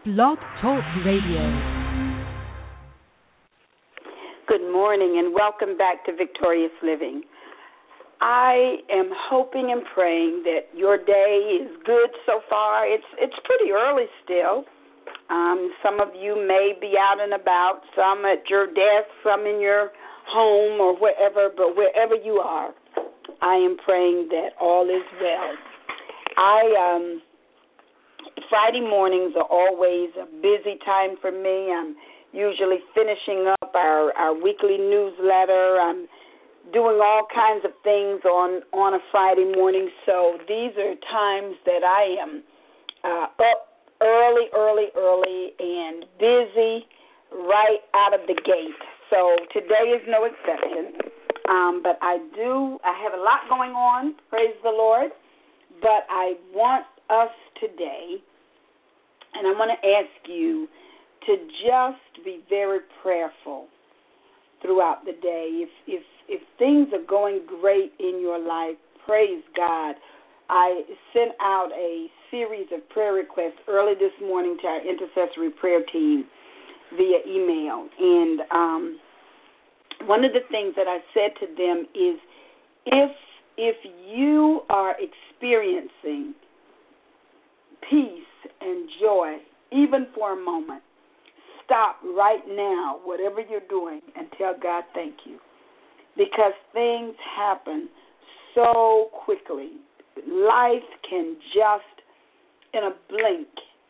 Blog Talk Radio. Good morning and welcome back to Victorious Living. I am hoping and praying that your day is good so far. It's pretty early still. Some of you may be out and about, some at your desk, some in your home or wherever, but wherever you are, I am praying that all is well. Friday mornings are always a busy time for me. I'm usually finishing up our weekly newsletter. I'm doing all kinds of things on a Friday morning. So these are times that I am up early, and busy right out of the gate. So today is no exception. But I have a lot going on, praise the Lord. But I want us today, and I want to ask you to just be very prayerful throughout the day. If things are going great in your life, praise God. I sent out a series of prayer requests early this morning to our intercessory prayer team via email. And one of the things that I said to them is if you are experiencing peace and joy, even for a moment, stop right now, whatever you're doing, and tell God thank you. Because things happen so quickly. Life can just, in a blink,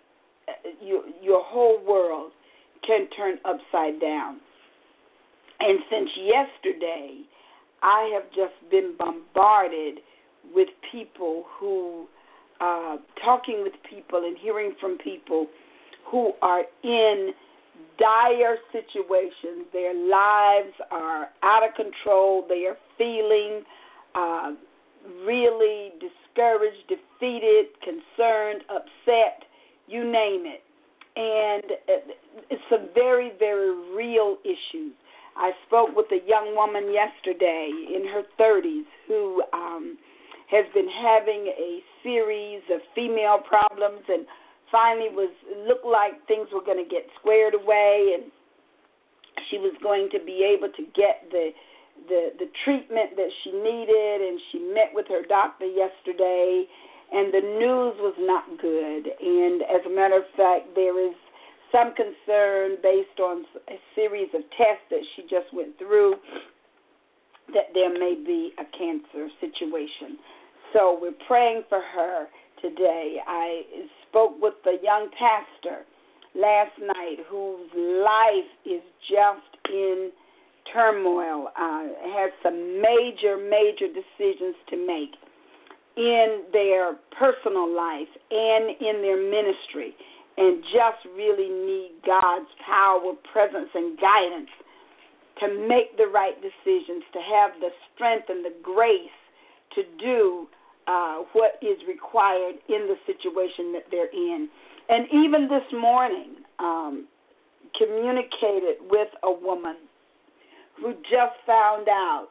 your whole world can turn upside down. And since yesterday, I have just been bombarded with people who, talking with people and hearing from people who are in dire situations. Their lives are out of control. They are feeling really discouraged, defeated, concerned, upset, you name it. And it's some very, very real issues. I spoke with a young woman yesterday in her 30s who has been having a series of female problems and finally looked like things were going to get squared away, and she was going to be able to get the treatment that she needed, and she met with her doctor yesterday, and the news was not good. And as a matter of fact, there is some concern based on a series of tests that she just went through that there may be a cancer situation. So we're praying for her today. I spoke with a young pastor last night whose life is just in turmoil, has some major decisions to make in their personal life and in their ministry, and just really need God's power, presence, and guidance to make the right decisions, to have the strength and the grace to do what is required in the situation that they're in. And even this morning, communicated with a woman who just found out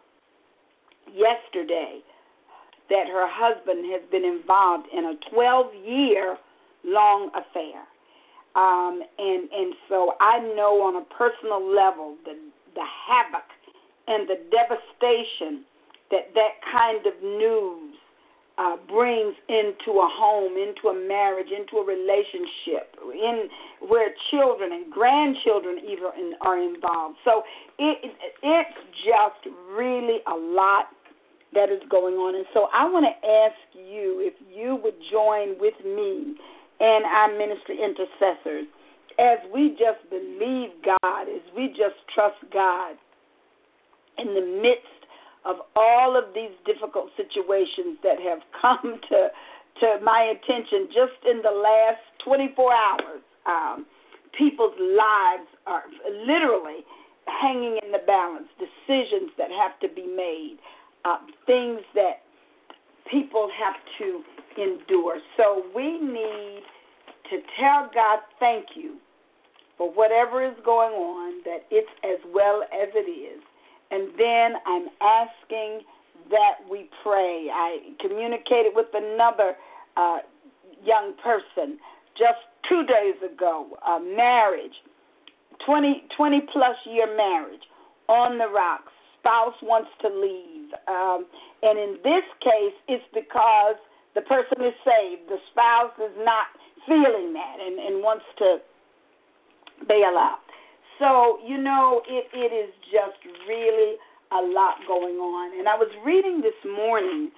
yesterday that her husband has been involved in a 12-year-long affair. And so I know on a personal level the havoc and the devastation that kind of news brings into a home, into a marriage, into a relationship, where children and grandchildren even are involved. So it's just really a lot that is going on. And so I want to ask you if you would join with me and our ministry intercessors as we just believe God, as we just trust God in the midst of all of these difficult situations that have come to my attention just in the last 24 hours. People's lives are literally hanging in the balance, decisions that have to be made, things that people have to endure. So we need to tell God thank you for whatever is going on, that it's as well as it is. And then I'm asking that we pray. I communicated with another young person just 2 days ago, a marriage, 20-plus year marriage, on the rocks. Spouse wants to leave. And in this case, it's because the person is saved. The spouse is not feeling that and wants to bail out. So, it is just really a lot going on. And I was reading this morning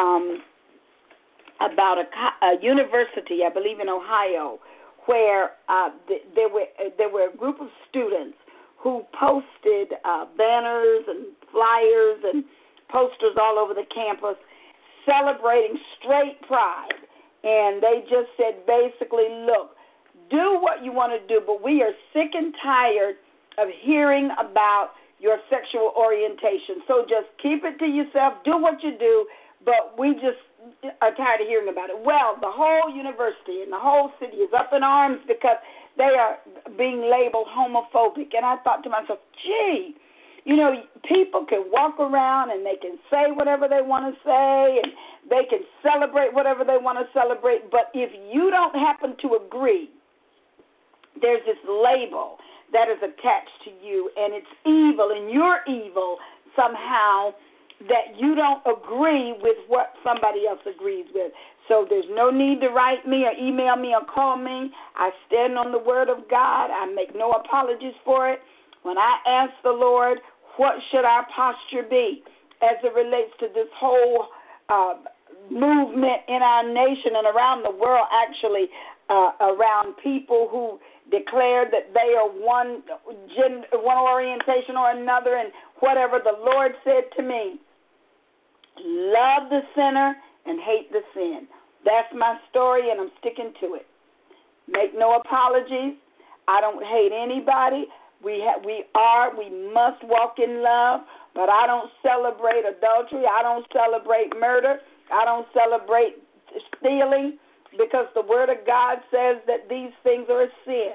about a university, I believe in Ohio, where there were a group of students who posted banners and flyers and posters all over the campus celebrating straight pride. And they just said basically, look, do what you want to do, but we are sick and tired of hearing about your sexual orientation. So just keep it to yourself, do what you do, but we just are tired of hearing about it. Well, the whole university and the whole city is up in arms because they are being labeled homophobic. And I thought to myself, gee, people can walk around and they can say whatever they want to say and they can celebrate whatever they want to celebrate, but if you don't happen to agree, there's this label that is attached to you, and it's evil, and you're evil somehow, that you don't agree with what somebody else agrees with. So there's no need to write me or email me or call me. I stand on the word of God. I make no apologies for it. When I ask the Lord, what should our posture be as it relates to this whole movement in our nation and around the world, actually, around people who declare that they are one orientation or another, and whatever the Lord said to me, love the sinner and hate the sin. That's my story, and I'm sticking to it. Make no apologies. I don't hate anybody. We must walk in love, but I don't celebrate adultery. I don't celebrate murder. I don't celebrate stealing, because the Word of God says that these things are a sin.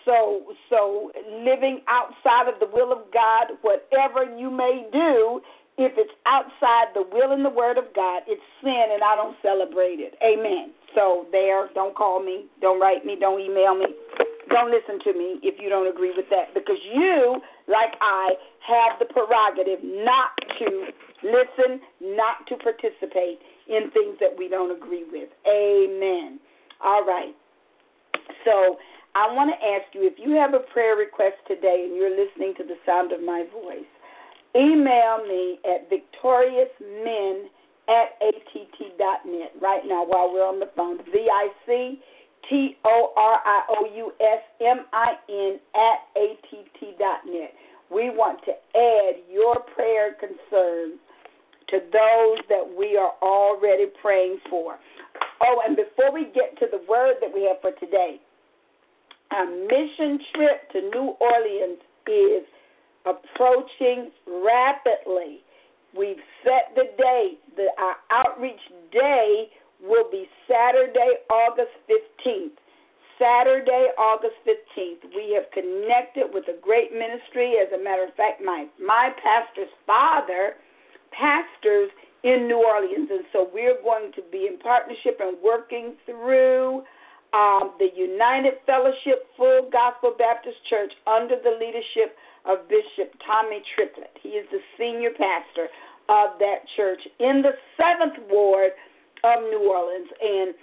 So living outside of the will of God, whatever you may do, if it's outside the will and the Word of God, it's sin, and I don't celebrate it. Amen. So don't call me, don't write me, don't email me, don't listen to me if you don't agree with that, because you, like I, have the prerogative not to listen, not to participate in things that we don't agree with. Amen. All right. So I want to ask you, if you have a prayer request today and you're listening to the sound of my voice, email me at victoriousmen@att.net right now while we're on the phone, victoriousmin@att.net. We want to add your prayer concerns to those that we are already praying for. Oh, and before we get to the word that we have for today, our mission trip to New Orleans is approaching rapidly. We've set the date. Our outreach day will be Saturday, August 15th. Saturday, August 15th. We have connected with a great ministry. As a matter of fact, my pastor's father pastors in New Orleans, and so we're going to be in partnership and working through the United Fellowship Full Gospel Baptist Church under the leadership of Bishop Tommy Triplett. He is the senior pastor of that church in the 7th Ward of New Orleans, and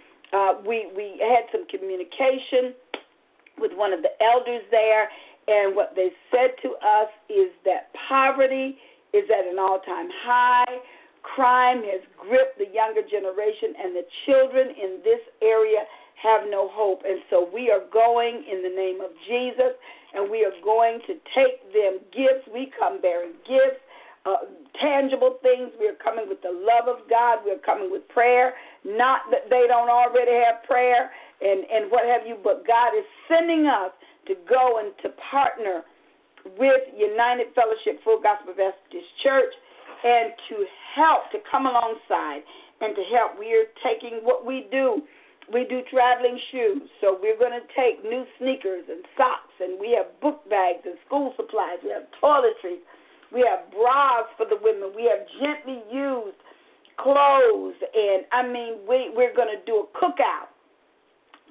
we had some communication with one of the elders there, and what they said to us is that poverty is at an all-time high. Crime has gripped the younger generation, and the children in this area have no hope. And so we are going in the name of Jesus, and we are going to take them gifts. We come bearing gifts, tangible things. We are coming with the love of God. We are coming with prayer. Not that they don't already have prayer and what have you, but God is sending us to go and to partner with United Fellowship Full Gospel Baptist Church and to help, to come alongside and to help. We are taking what we do. We do traveling shoes, so we're going to take new sneakers and socks, and we have book bags and school supplies. We have toiletries. We have bras for the women. We have gently used clothes, and, we're going to do a cookout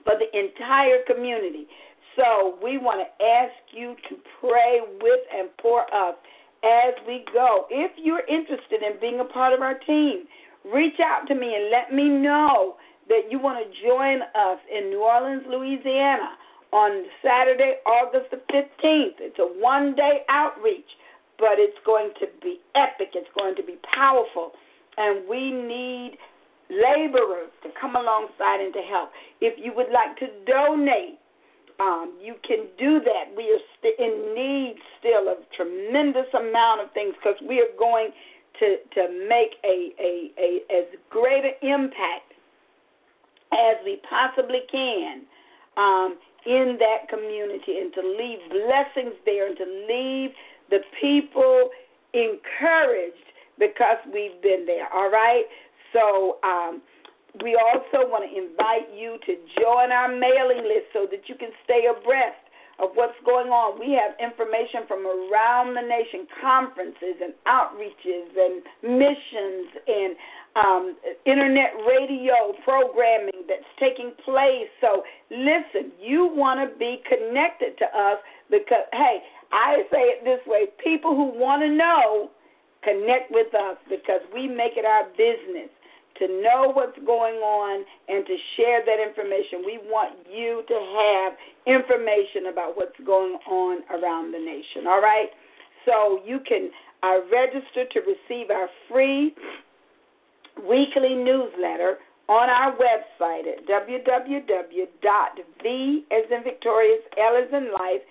for the entire community. So we want to ask you to pray with and for us as we go. If you're interested in being a part of our team, reach out to me and let me know that you want to join us in New Orleans, Louisiana on Saturday, August the 15th. It's a one-day outreach, but it's going to be epic. It's going to be powerful, and we need laborers to come alongside and to help. If you would like to donate, you can do that. We are in need still of tremendous amount of things because we are going to make a as great an impact as we possibly can in that community, and to leave blessings there, and to leave the people encouraged because we've been there, all right? So we also want to invite you to join our mailing list so that you can stay abreast of what's going on. We have information from around the nation, conferences and outreaches and missions and internet radio programming that's taking place. So listen, you want to be connected to us because, hey, I say it this way, people who want to know, connect with us because we make it our business to know what's going on and to share that information. We want you to have information about what's going on around the nation, all right? So you can register to receive our free weekly newsletter on our website at www.v as in Victorious, L as in life,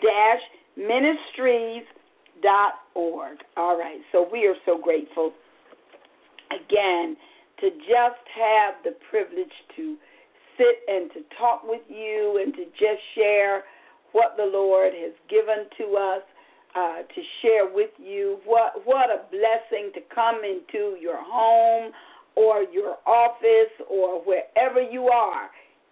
ministries.org. All right, so we are so grateful, again, to just have the privilege to sit and to talk with you and to just share what the Lord has given to us, to share with you. What a blessing to come into your home or your office or wherever you are.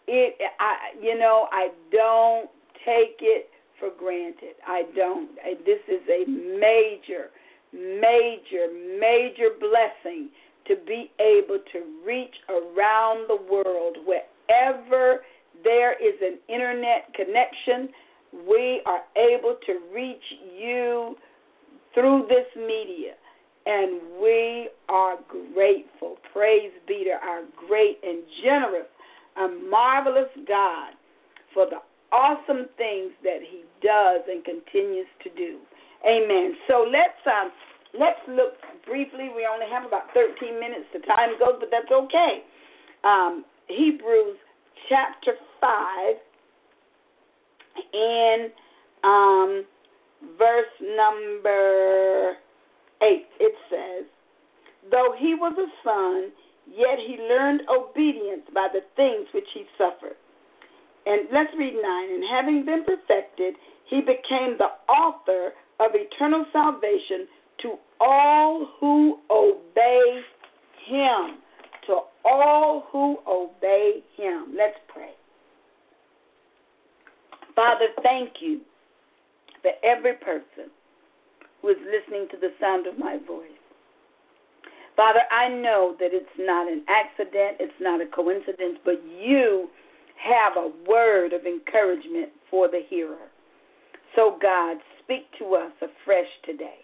I don't take it for granted. I don't. This is a major, major, major blessing to be able to reach around the world. Wherever there is an internet connection, we are able to reach you through this media, and we are grateful. Praise be to our great and generous and marvelous God for the awesome things that he does and continues to do. Amen. So let's look briefly. We only have about 13 minutes. The time goes, but that's okay. Hebrews chapter 5 and verse number 8. It says, though he was a son, yet he learned obedience by the things which he suffered. And let's read 9. And having been perfected, he became the author of eternal salvation to all who obey him. To all who obey him. Let's pray. Father, thank you for every person who is listening to the sound of my voice. Father, I know that it's not an accident, it's not a coincidence, but you have a word of encouragement for the hearer. So, God, speak to us afresh today.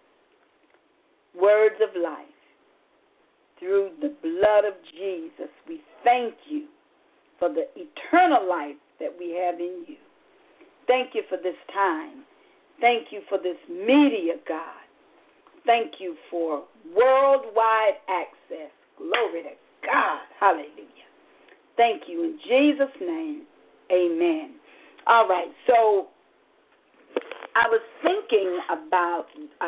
Words of life. Through the blood of Jesus, we thank you for the eternal life that we have in you. Thank you for this time. Thank you for this media, God. Thank you for worldwide access. Glory to God. Hallelujah. Thank you. In Jesus' name, amen. All right, so I was thinking about,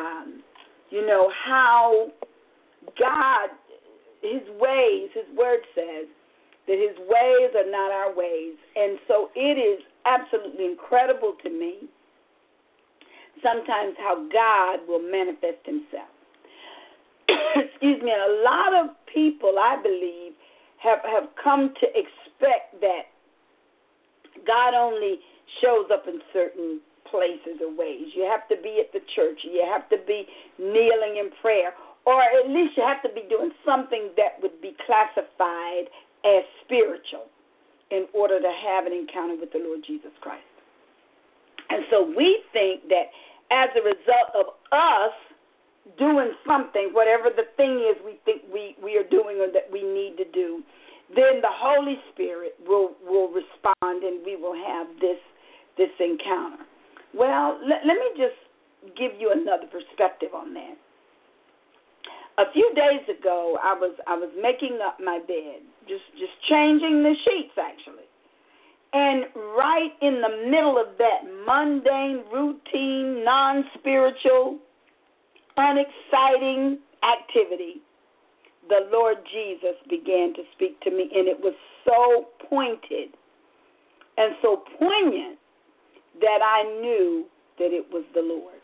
how God, his ways, his word says that his ways are not our ways. And so it is absolutely incredible to me sometimes how God will manifest himself. Excuse me. And a lot of people, I believe, have come to expect that God only shows up in certain places or ways. You have to be at the church. You have to be kneeling in prayer. Or at least you have to be doing something that would be classified as spiritual in order to have an encounter with the Lord Jesus Christ. And so we think that as a result of us doing something, whatever the thing is we think we are doing or that we need to do, then the Holy Spirit will respond and we will have this encounter. Well, let me just give you another perspective on that. A few days ago, I was making up my bed, just changing the sheets, actually. And right in the middle of that mundane, routine, non-spiritual, unexciting activity, the Lord Jesus began to speak to me, and it was so pointed and so poignant that I knew that it was the Lord.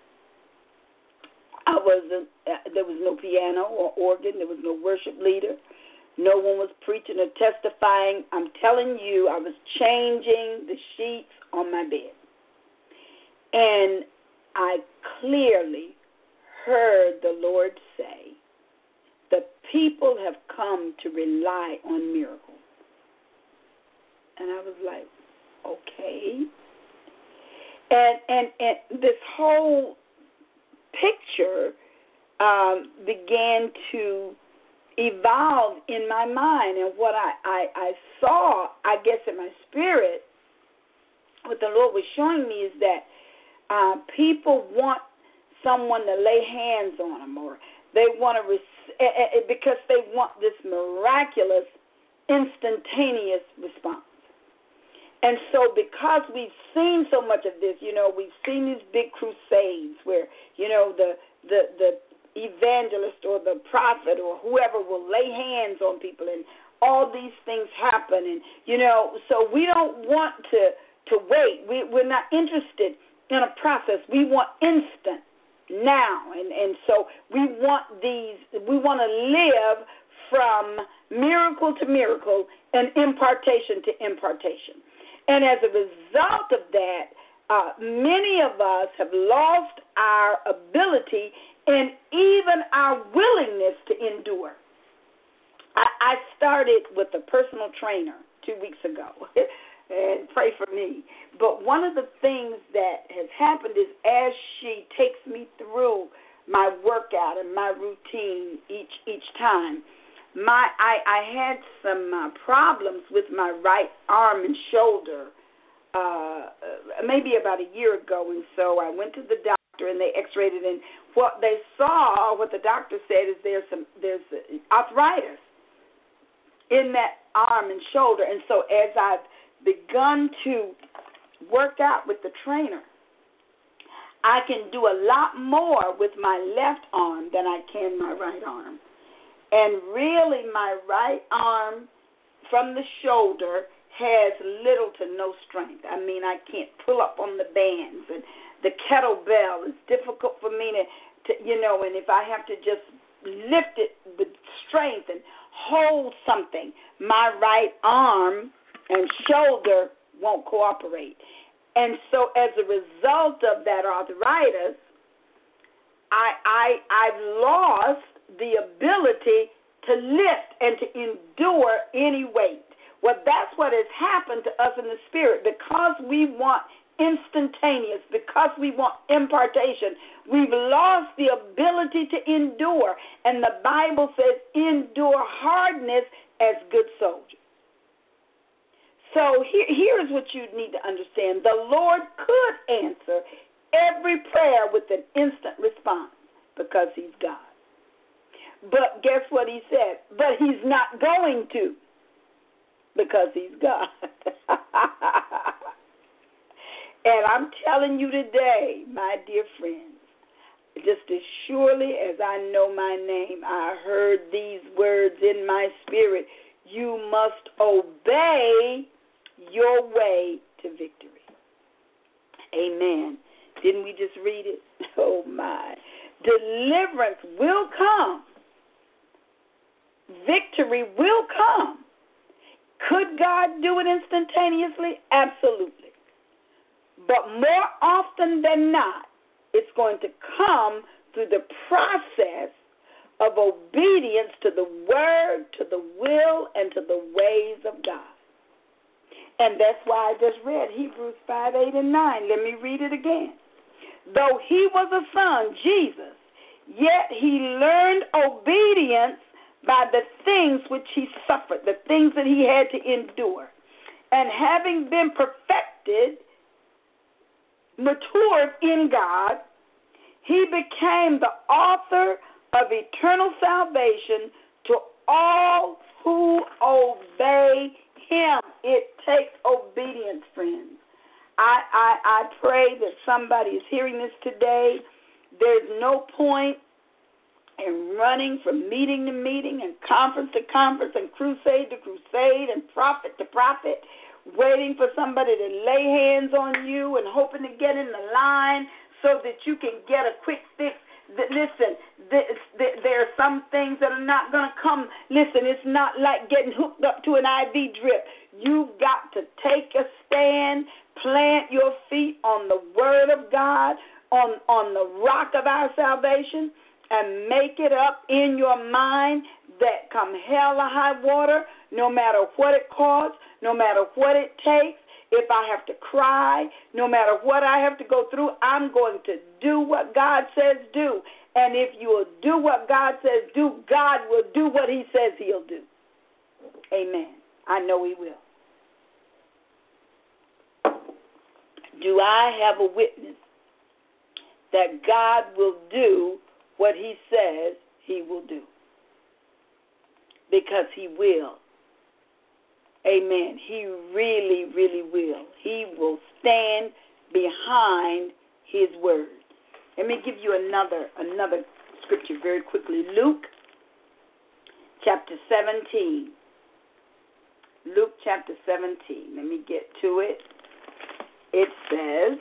There was no piano or organ. There was no worship leader. No one was preaching or testifying. I'm telling you, I was changing the sheets on my bed. And I clearly heard the Lord say, the people have come to rely on miracles. And I was like, okay. And this whole picture began to evolve in my mind. And what I saw, I guess in my spirit, what the Lord was showing me is that people want someone to lay hands on them, or they want to, because they want this miraculous, instantaneous response. And so because we've seen so much of this, we've seen these big crusades where, the evangelist or the prophet or whoever will lay hands on people and all these things happen. And, so we don't want to wait. We're not interested in a process. We want instant now. And so we want to live from miracle to miracle and impartation to impartation. And as a result of that, many of us have lost our ability and even our willingness to endure. I started with a personal trainer 2 weeks ago, and pray for me. But one of the things that has happened is as she takes me through my workout and my routine each time, I had some problems with my right arm and shoulder maybe about a year ago, and so I went to the doctor and they x-rayed it, and what the doctor said is there's arthritis in that arm and shoulder. And so as I've begun to work out with the trainer, I can do a lot more with my left arm than I can my right arm. And really, my right arm from the shoulder has little to no strength. I mean, I can't pull up on the bands, and the kettlebell is difficult for me to and if I have to just lift it with strength and hold something, my right arm and shoulder won't cooperate. And so as a result of that arthritis, I've lost the ability to lift and to endure any weight. Well, that's what has happened to us in the spirit. Because we want instantaneous, because we want impartation, we've lost the ability to endure. And the Bible says, endure hardness as good soldiers. So here's what you need to understand. The Lord could answer every prayer with an instant response because he's God. But guess what he said? But he's not going to because he's God. And I'm telling you today, my dear friends, just as surely as I know my name, I heard these words in my spirit. You must obey your way to victory. Amen. Didn't we just read it? Oh, my. Deliverance will come. Victory will come. Could God do it instantaneously? Absolutely. But more often than not, it's going to come through the process of obedience to the word, to the will, and to the ways of God. And that's why I just read Hebrews 5, 8, and 9. Let me read it again. Though he was a son, Jesus, yet he learned obedience by the things which he suffered, the things that he had to endure. And having been perfected, matured in God, he became the author of eternal salvation to all who obey him. It takes obedience, friends. I pray that somebody is hearing this today. There's no point in running from meeting to meeting and conference to conference and crusade to crusade and prophet to prophet, waiting for somebody to lay hands on you and hoping to get in the line so that you can get a quick fix. Listen, there are some things that are not going to come. Listen, it's not like getting hooked up to an IV drip. You've got to take a stand, plant your feet on the Word of God, on the rock of our salvation, and make it up in your mind that come hell or high water, no matter what it costs, no matter what it takes, if I have to cry, no matter what I have to go through, I'm going to do what God says do. And if you will do what God says do, God will do what he says he'll do. Amen. I know he will. Do I have a witness that God will do what he says he will do? Because he will. Amen. He really, really will. He will stand behind his word. Let me give you another scripture very quickly. Luke chapter 17. Luke chapter 17. Let me get to it. It says,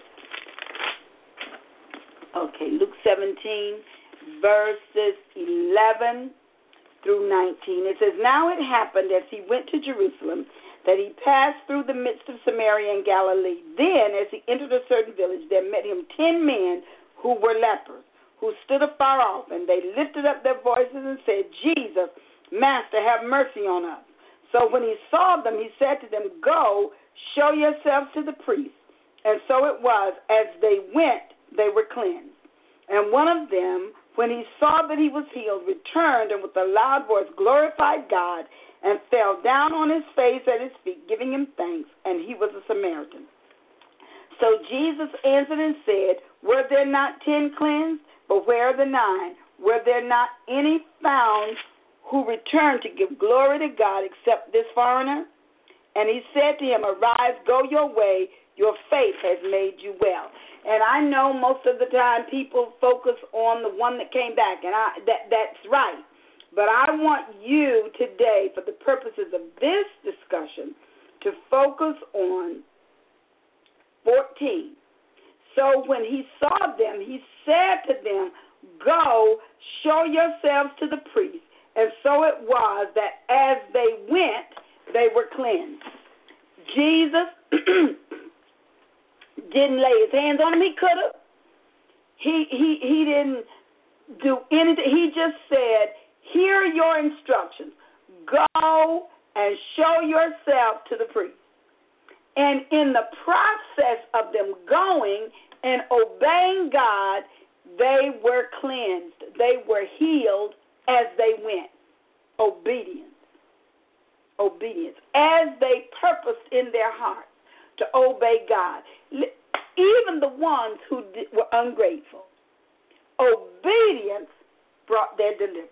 Luke 17, verses 11 through 19. It says, now it happened as he went to Jerusalem that he passed through the midst of Samaria and Galilee. Then, as he entered a certain village, there met him 10 men who were lepers, who stood afar off, and they lifted up their voices and said, Jesus, Master, have mercy on us. So when he saw them, he said to them, go, show yourselves to the priest. And so it was, as they went, they were cleansed. And one of them, when he saw that he was healed, returned and with a loud voice glorified God and fell down on his face at his feet, giving him thanks, and he was a Samaritan. So Jesus answered and said, were there not 10 cleansed? But where are the 9? Were there not any found who returned to give glory to God except this foreigner? And he said to him, arise, go your way, your faith has made you well. And I know most of the time people focus on the one that came back, and that's right. But I want you today, for the purposes of this discussion, to focus on 14. So when he saw them, he said to them, go, show yourselves to the priest. And so it was that as they went, they were cleansed. Jesus didn't lay his hands on them. He could have. He didn't do anything. He just said, here are your instructions. Go and show yourself to the priest. And in the process of them going and obeying God, they were cleansed. They were healed as they went. Obedience. Obedience. As they purposed in their hearts to obey God. Even the ones who were ungrateful. Obedience brought their deliverance.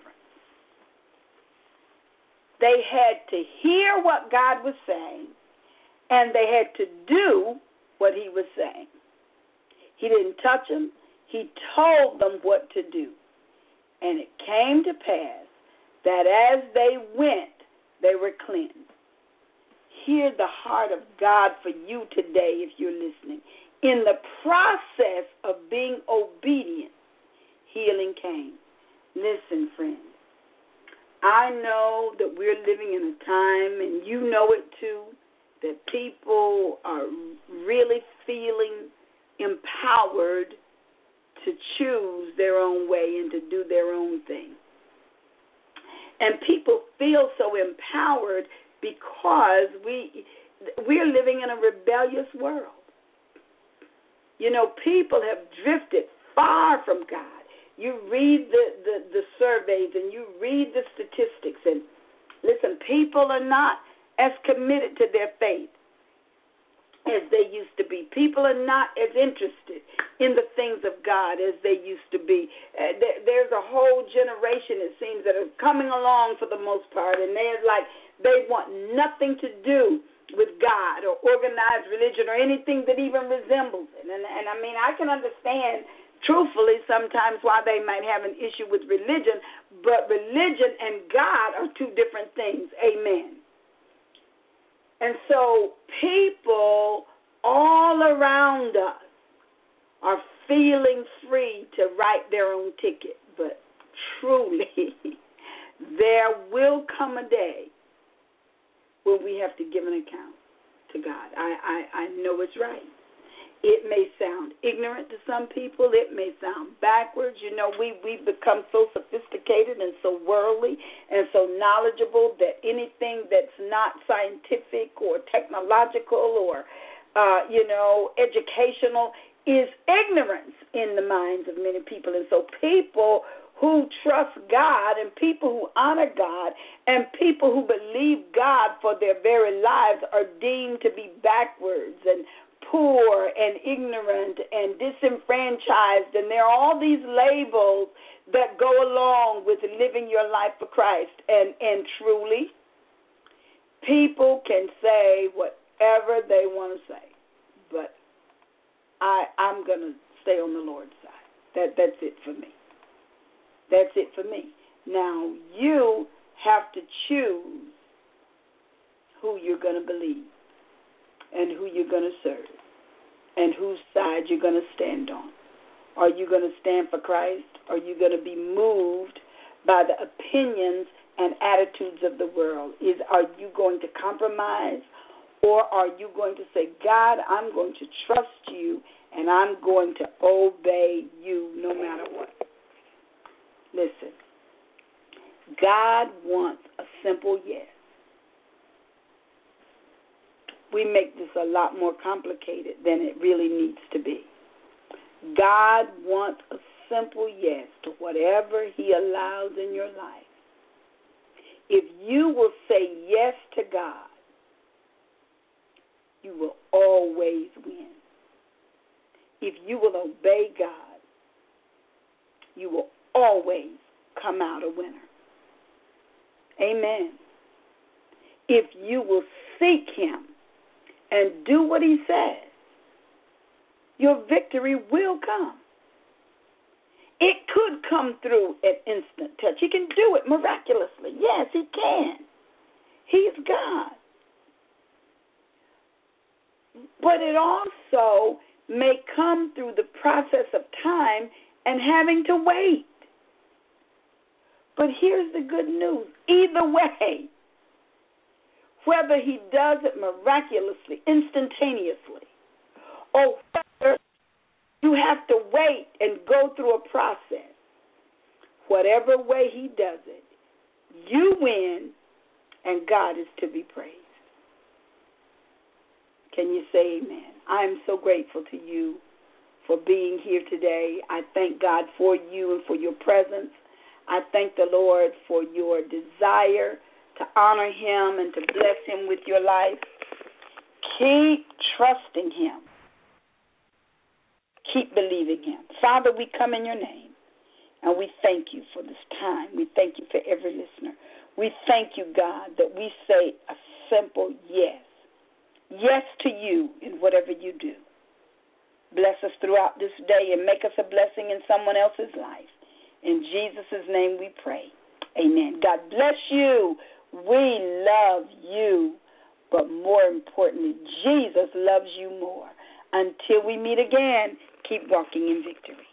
They had to hear what God was saying, and they had to do what he was saying. He didn't touch them. He told them what to do. And it came to pass that as they went, they were cleansed. Hear the heart of God for you today if you're listening. In the process of being obedient, healing came. Listen, friends. I know that we're living in a time, and you know it too, that people are really feeling empowered to choose their own way and to do their own thing. And people feel so empowered because we're living in a rebellious world. You know, people have drifted far from God. You read the surveys and you read the statistics, and listen, people are not as committed to their faith as they used to be. People are not as interested in the things of God as they used to be. There's a whole generation, it seems, that are coming along for the most part, and they want nothing to do with God or organized religion or anything that even resembles it. And I mean, I can understand, truthfully, sometimes why they might have an issue with religion, but religion and God are two different things. Amen. And so people all around us are feeling free to write their own ticket. But truly, there will come a day when we have to give an account to God. I know it's right. It may sound ignorant to some people. It may sound backwards. You know, we've become so sophisticated and so worldly and so knowledgeable that anything that's not scientific or technological or, educational is ignorance in the minds of many people. And so people who trust God and people who honor God and people who believe God for their very lives are deemed to be backwards and poor and ignorant and disenfranchised, and there are all these labels that go along with living your life for Christ. And truly, people can say whatever they want to say, but I'm going to stay on the Lord's side. That's it for me. That's it for me. Now, you have to choose who you're going to believe and who you're going to serve and whose side you're going to stand on. Are you going to stand for Christ? Are you going to be moved by the opinions and attitudes of the world? Are you going to compromise, or are you going to say, God, I'm going to trust you and I'm going to obey you no matter what? Listen, God wants a simple yes. We make this a lot more complicated than it really needs to be. God wants a simple yes to whatever He allows in your life. If you will say yes to God, you will always win. If you will obey God, you will always come out a winner. Amen. If you will seek Him and do what He says, your victory will come. It could come through an instant touch. He can do it miraculously. Yes, He can. He's God. But it also may come through the process of time and having to wait. But here's the good news. Either way, whether He does it miraculously, instantaneously, or whether you have to wait and go through a process, whatever way He does it, you win and God is to be praised. Can you say amen? I am so grateful to you for being here today. I thank God for you and for your presence. I thank the Lord for your desire to honor Him and to bless Him with your life. Keep trusting Him. Keep believing Him. Father, we come in your name, and we thank you for this time. We thank you for every listener. We thank you, God, that we say a simple yes. Yes to you in whatever you do. Bless us throughout this day and make us a blessing in someone else's life. In Jesus' name we pray. Amen. God bless you. We love you. But more importantly, Jesus loves you more. Until we meet again, keep walking in victory.